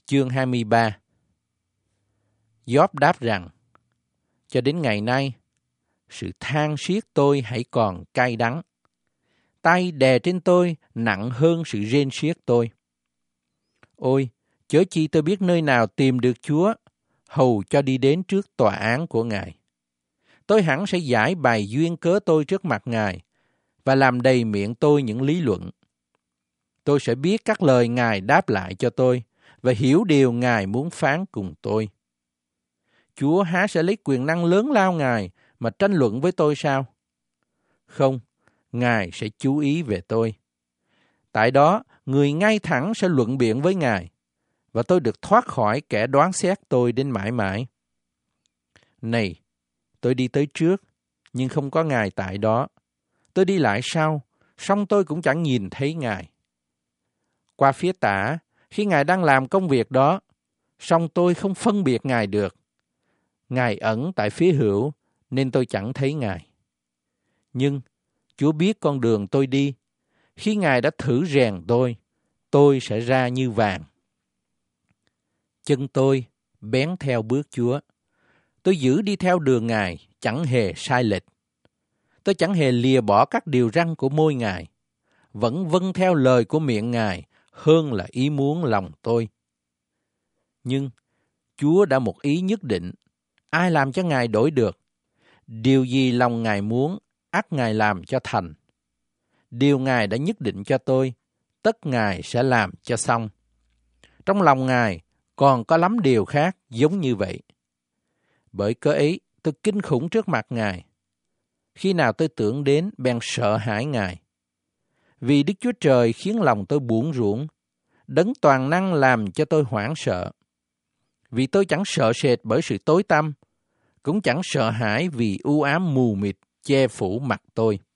Chương 23. Gióp đáp rằng, cho đến ngày nay, sự than siết tôi hãy còn cay đắng. Tay đè trên tôi nặng hơn sự rên siết tôi. Ôi, chớ chi tôi biết nơi nào tìm được Chúa, hầu cho đi đến trước tòa án của Ngài. Tôi hẳn sẽ giải bày duyên cớ tôi trước mặt Ngài, và làm đầy miệng tôi những lý luận. Tôi sẽ biết các lời Ngài đáp lại cho tôi, và hiểu điều Ngài muốn phán cùng tôi. Chúa há sẽ lấy quyền năng lớn lao Ngài mà tranh luận với tôi sao? Không, Ngài sẽ chú ý về tôi. Tại đó, người ngay thẳng sẽ luận biện với Ngài, và tôi được thoát khỏi kẻ đoán xét tôi đến mãi mãi. Này, tôi đi tới trước, nhưng không có Ngài tại đó. Tôi đi lại sau, song tôi cũng chẳng nhìn thấy Ngài. Qua phía tả, khi Ngài đang làm công việc đó, song tôi không phân biệt Ngài được. Ngài ẩn tại phía hữu, nên tôi chẳng thấy Ngài. Nhưng Chúa biết con đường tôi đi. Khi Ngài đã thử rèn tôi sẽ ra như vàng. Chân tôi bén theo bước Chúa. Tôi giữ đi theo đường Ngài, chẳng hề sai lệch. Tôi chẳng hề lìa bỏ các điều răn của môi Ngài, vẫn vâng theo lời của miệng Ngài hơn là ý muốn lòng tôi. Nhưng Chúa đã một ý nhất định, ai làm cho Ngài đổi được? Điều gì lòng Ngài muốn, ắt Ngài làm cho thành. Điều Ngài đã nhất định cho tôi, tất Ngài sẽ làm cho xong. Trong lòng Ngài còn có lắm điều khác giống như vậy. Bởi cớ ấy, tôi kinh khủng trước mặt Ngài. Khi nào tôi tưởng đến, bèn sợ hãi Ngài. Vì Đức Chúa Trời khiến lòng tôi buồn rủn, Đấng toàn năng làm cho tôi hoảng sợ. Vì tôi chẳng sợ sệt bởi sự tối tăm, cũng chẳng sợ hãi vì u ám mù mịt che phủ mặt tôi.